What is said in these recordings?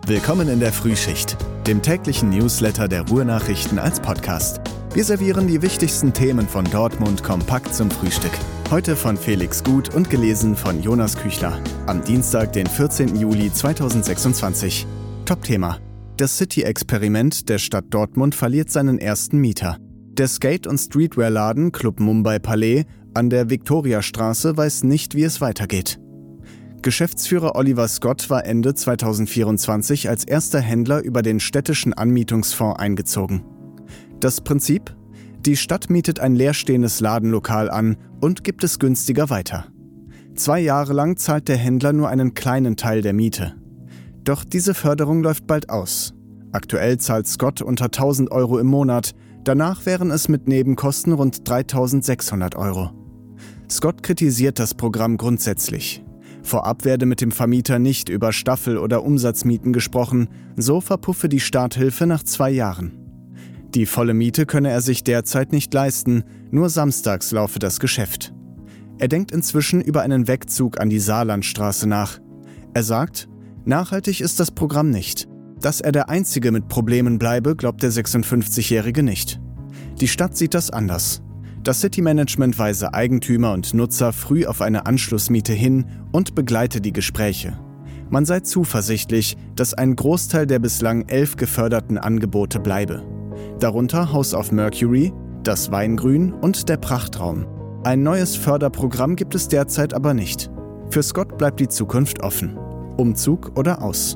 Willkommen in der Frühschicht, dem täglichen Newsletter der Ruhr-Nachrichten als Podcast. Wir servieren die wichtigsten Themen von Dortmund kompakt zum Frühstück. Heute von Felix Gut und gelesen von Jonas Küchler. Am Dienstag, den 14. Juli 2026. Top-Thema: Das City-Experiment der Stadt Dortmund verliert seinen ersten Mieter. Der Skate- und Streetwear-Laden Club Mumbai Palais an der Viktoriastraße weiß nicht, wie es weitergeht. Geschäftsführer Oliver Scott war Ende 2024 als erster Händler über den städtischen Anmietungsfonds eingezogen. Das Prinzip? Die Stadt mietet ein leerstehendes Ladenlokal an und gibt es günstiger weiter. 2 Jahre lang zahlt der Händler nur einen kleinen Teil der Miete. Doch diese Förderung läuft bald aus. Aktuell zahlt Scott unter 1.000 Euro im Monat, danach wären es mit Nebenkosten rund 3.600 Euro. Scott kritisiert das Programm grundsätzlich. Vorab werde mit dem Vermieter nicht über Staffel- oder Umsatzmieten gesprochen, so verpuffe die Starthilfe nach 2 Jahren. Die volle Miete könne er sich derzeit nicht leisten, nur samstags laufe das Geschäft. Er denkt inzwischen über einen Wegzug an die Saarlandstraße nach. Er sagt, nachhaltig ist das Programm nicht. Dass er der Einzige mit Problemen bleibe, glaubt der 56-Jährige nicht. Die Stadt sieht das anders. Das City-Management weise Eigentümer und Nutzer früh auf eine Anschlussmiete hin und begleite die Gespräche. Man sei zuversichtlich, dass ein Großteil der bislang 11 geförderten Angebote bleibe. Darunter House of Mercury, das Weingrün und der Prachtraum. Ein neues Förderprogramm gibt es derzeit aber nicht. Für Scott bleibt die Zukunft offen. Umzug oder aus?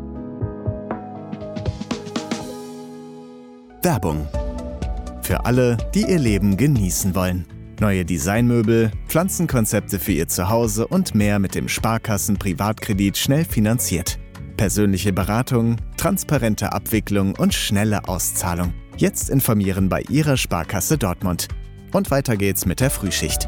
Werbung. Für alle, die ihr Leben genießen wollen. Neue Designmöbel, Pflanzenkonzepte für ihr Zuhause und mehr mit dem Sparkassen-Privatkredit schnell finanziert. Persönliche Beratung, transparente Abwicklung und schnelle Auszahlung. Jetzt informieren bei Ihrer Sparkasse Dortmund. Und weiter geht's mit der Frühschicht.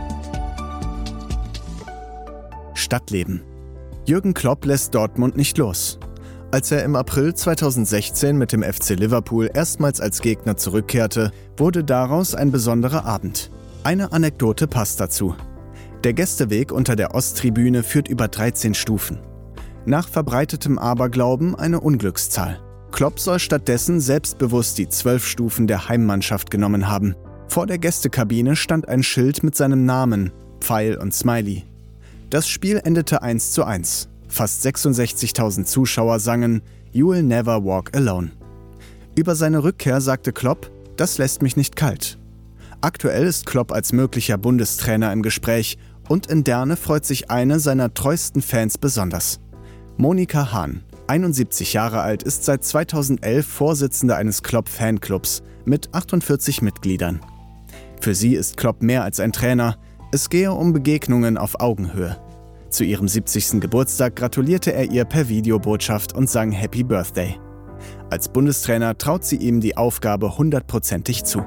Stadtleben. Jürgen Klopp lässt Dortmund nicht los. Als er im April 2016 mit dem FC Liverpool erstmals als Gegner zurückkehrte, wurde daraus ein besonderer Abend. Eine Anekdote passt dazu. Der Gästeweg unter der Osttribüne führt über 13 Stufen. Nach verbreitetem Aberglauben eine Unglückszahl. Klopp soll stattdessen selbstbewusst die 12 Stufen der Heimmannschaft genommen haben. Vor der Gästekabine stand ein Schild mit seinem Namen, Pfeil und Smiley. Das Spiel endete 1:1. Fast 66.000 Zuschauer sangen "You will never walk alone". Über seine Rückkehr sagte Klopp, das lässt mich nicht kalt. Aktuell ist Klopp als möglicher Bundestrainer im Gespräch und in Derne freut sich eine seiner treuesten Fans besonders. Monika Hahn, 71 Jahre alt, ist seit 2011 Vorsitzende eines Klopp-Fanclubs mit 48 Mitgliedern. Für sie ist Klopp mehr als ein Trainer, es gehe um Begegnungen auf Augenhöhe. Zu ihrem 70. Geburtstag gratulierte er ihr per Videobotschaft und sang Happy Birthday. Als Bundestrainer traut sie ihm die Aufgabe 100%ig zu.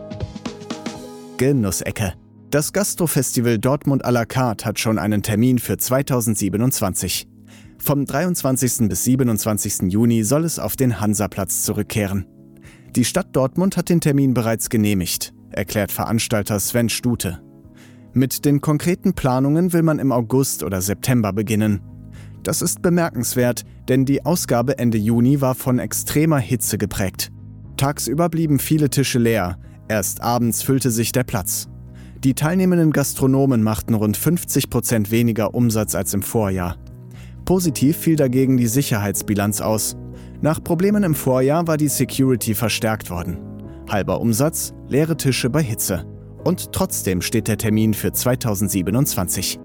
Genussecke. Das Gastrofestival Dortmund à la carte hat schon einen Termin für 2027. Vom 23. bis 27. Juni soll es auf den Hansaplatz zurückkehren. Die Stadt Dortmund hat den Termin bereits genehmigt, erklärt Veranstalter Sven Stute. Mit den konkreten Planungen will man im August oder September beginnen. Das ist bemerkenswert, denn die Ausgabe Ende Juni war von extremer Hitze geprägt. Tagsüber blieben viele Tische leer, erst abends füllte sich der Platz. Die teilnehmenden Gastronomen machten rund 50% weniger Umsatz als im Vorjahr. Positiv fiel dagegen die Sicherheitsbilanz aus. Nach Problemen im Vorjahr war die Security verstärkt worden. Halber Umsatz, leere Tische bei Hitze. Und trotzdem steht der Termin für 2027.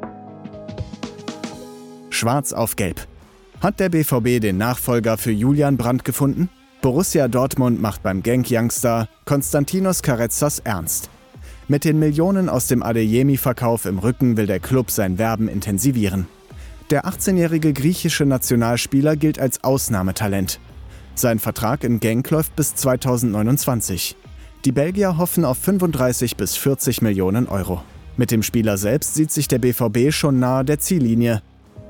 Schwarz auf Gelb. Hat der BVB den Nachfolger für Julian Brandt gefunden? Borussia Dortmund macht beim Genk-Youngster Konstantinos Karetzas ernst. Mit den Millionen aus dem Adeyemi-Verkauf im Rücken will der Club sein Werben intensivieren. Der 18-jährige griechische Nationalspieler gilt als Ausnahmetalent. Sein Vertrag in Genk läuft bis 2029. Die Belgier hoffen auf 35 bis 40 Millionen Euro. Mit dem Spieler selbst sieht sich der BVB schon nahe der Ziellinie.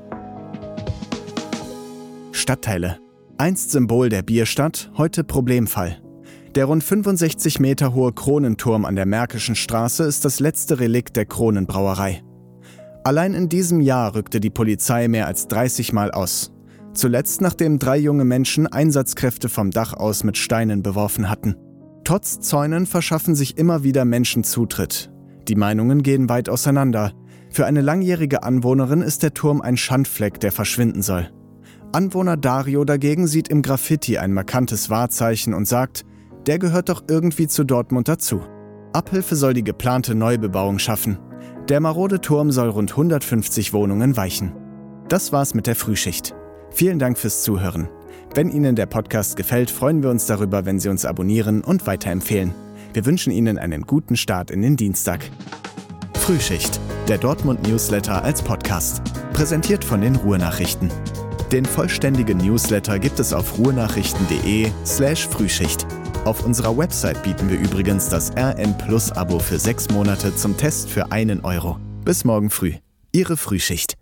Stadtteile. Einst Symbol der Bierstadt, heute Problemfall. Der rund 65 Meter hohe Kronenturm an der Märkischen Straße ist das letzte Relikt der Kronenbrauerei. Allein in diesem Jahr rückte die Polizei mehr als 30 Mal aus. Zuletzt, nachdem 3 junge Menschen Einsatzkräfte vom Dach aus mit Steinen beworfen hatten. Trotz Zäunen verschaffen sich immer wieder Menschen Zutritt. Die Meinungen gehen weit auseinander. Für eine langjährige Anwohnerin ist der Turm ein Schandfleck, der verschwinden soll. Anwohner Dario dagegen sieht im Graffiti ein markantes Wahrzeichen und sagt, der gehört doch irgendwie zu Dortmund dazu. Abhilfe soll die geplante Neubebauung schaffen. Der marode Turm soll rund 150 Wohnungen weichen. Das war's mit der Frühschicht. Vielen Dank fürs Zuhören. Wenn Ihnen der Podcast gefällt, freuen wir uns darüber, wenn Sie uns abonnieren und weiterempfehlen. Wir wünschen Ihnen einen guten Start in den Dienstag. Frühschicht, der Dortmund-Newsletter als Podcast. Präsentiert von den Ruhrnachrichten. Den vollständigen Newsletter gibt es auf ruhrnachrichten.de/Frühschicht. Auf unserer Website bieten wir übrigens das RN-Plus-Abo für 6 Monate zum Test für 1 Euro. Bis morgen früh. Ihre Frühschicht.